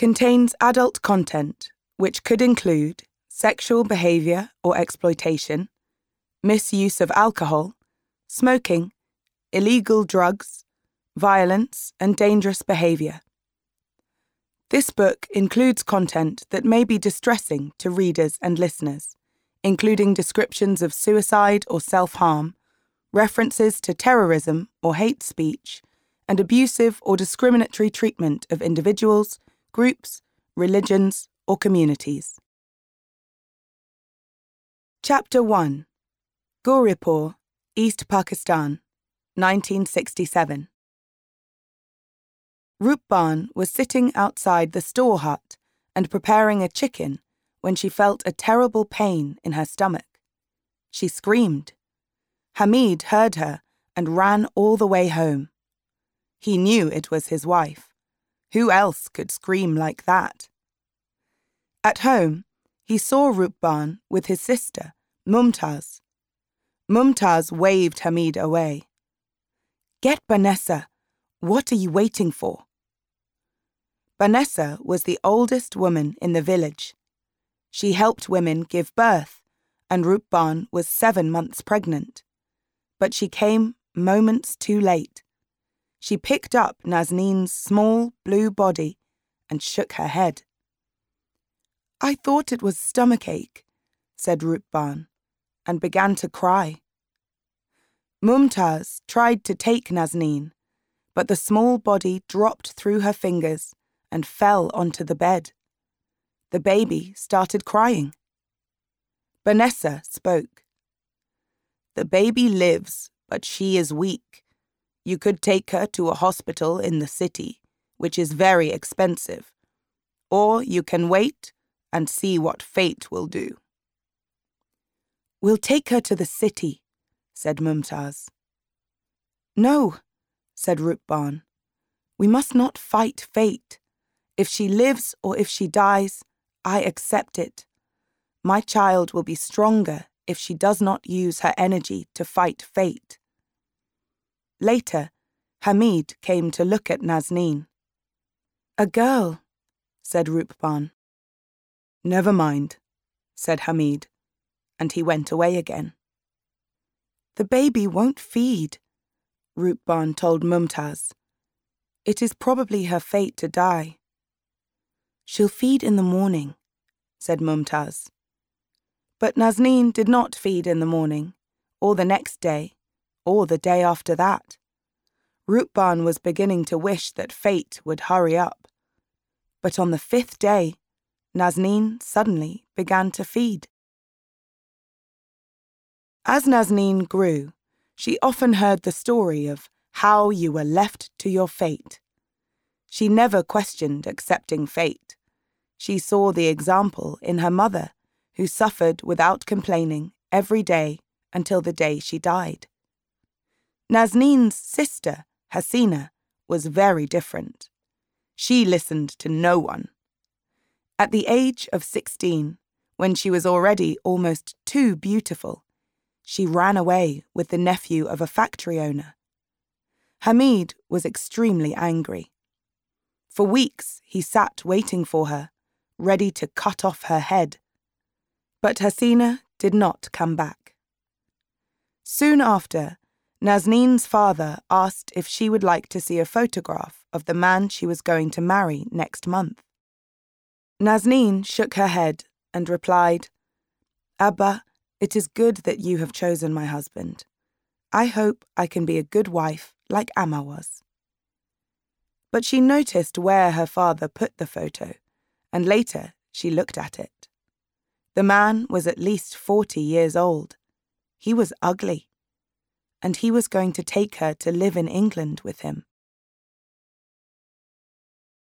contains adult content which could include sexual behavior or exploitation, misuse of alcohol, smoking, illegal drugs, violence, and dangerous behavior. This book includes content that may be distressing to readers and listeners, including descriptions of suicide or self-harm, references to terrorism or hate speech, and abusive or discriminatory treatment of individuals, groups, religions, or communities. Chapter 1. Gauripur, East Pakistan, 1967. Rupban was sitting outside the store hut and preparing a chicken when she felt a terrible pain in her stomach. She screamed. Hamid heard her and ran all the way home. He knew it was his wife. Who else could scream like that? At home, he saw Rupban with his sister, Mumtaz. Mumtaz waved Hamid away. "Get Banessa. What are you waiting for?" Banessa was the oldest woman in the village. She helped women give birth, and Rupban was 7 months pregnant. But she came moments too late. She picked up Nazneen's small blue body and shook her head. "I thought it was stomachache," said Rupban, and began to cry. Mumtaz tried to take Nazneen, but the small body dropped through her fingers and fell onto the bed. The baby started crying. Banessa spoke. "The baby lives, but she is weak. You could take her to a hospital in the city, which is very expensive. Or you can wait and see what fate will do." "We'll take her to the city," said Mumtaz. "No," said Rupban. "We must not fight fate. If she lives or if she dies, I accept it. My child will be stronger if she does not use her energy to fight fate." Later, Hamid came to look at Nazneen. "A girl," said Rupban. "Never mind," said Hamid, and he went away again. "The baby won't feed," Rupban told Mumtaz. "It is probably her fate to die." "She'll feed in the morning," said Mumtaz. But Nazneen did not feed in the morning, or the next day, or the day after that. Rupban was beginning to wish that fate would hurry up. But on the 5th day, Nazneen suddenly began to feed. As Nazneen grew, she often heard the story of how you were left to your fate. She never questioned accepting fate. She saw the example in her mother, who suffered without complaining every day until the day she died. Nazneen's sister, Hasina, was very different. She listened to no one. At the age of 16, when she was already almost too beautiful, she ran away with the nephew of a factory owner. Hamid was extremely angry. For weeks he sat waiting for her, ready to cut off her head. But Hasina did not come back. Soon after, Nazneen's father asked if she would like to see a photograph of the man she was going to marry next month. Nazneen shook her head and replied, "Abba, it is good that you have chosen my husband. I hope I can be a good wife like Amma was." But she noticed where her father put the photo, and later she looked at it. The man was at least 40 years old. He was ugly. And he was going to take her to live in England with him.